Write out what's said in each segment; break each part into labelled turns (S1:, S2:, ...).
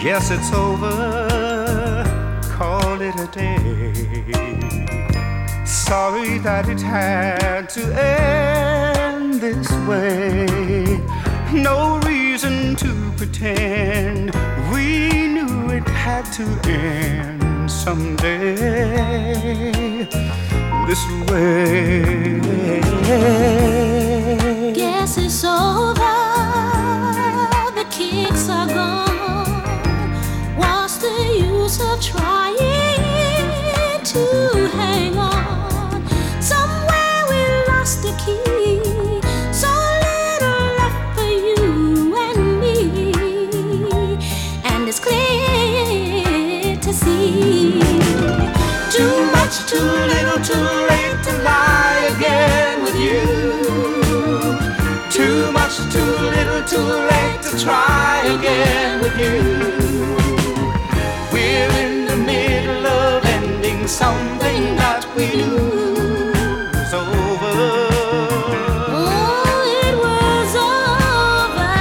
S1: Guess it's over, call it a day. Sorry that it had to end this way. No reason to pretend, we knew it had to end someday this way.
S2: Guess it's over, the kicks are gone. What's the use of trying to hang on? Somewhere we lost the key, so little left for you and me. And it's clear to see, too much, too little, too late to lie again with you. Too much, too little, too late to try again with you. We're in the middle of ending something that we knew was over. Oh, it was over.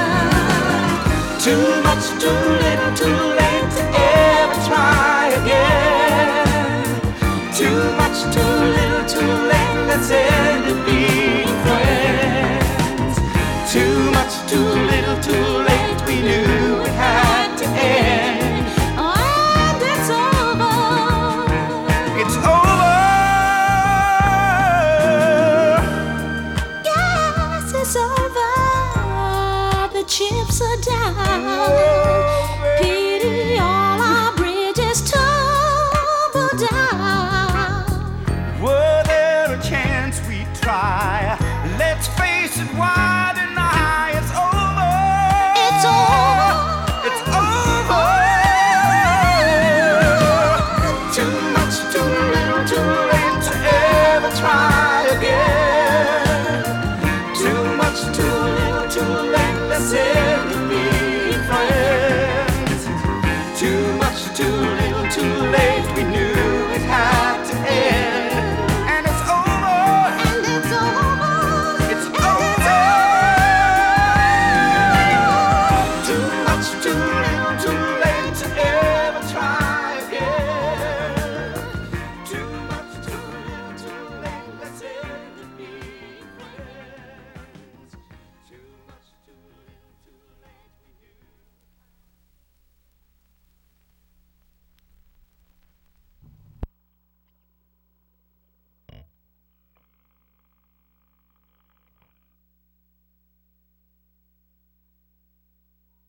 S2: Too much, too little, too late to ever try again. Too much, too little, too late, let's end it being friends. Too much, too little, too late, we knew it had to end. And it's over.
S1: It's over.
S2: Yes, it's over. The chips are down. Pity all our bridges tumble down.
S1: Were there a chance we'd try? Let's face it, wide and high, it's over.
S2: It's over.
S1: It's over.
S2: Too much, too little, too late to ever try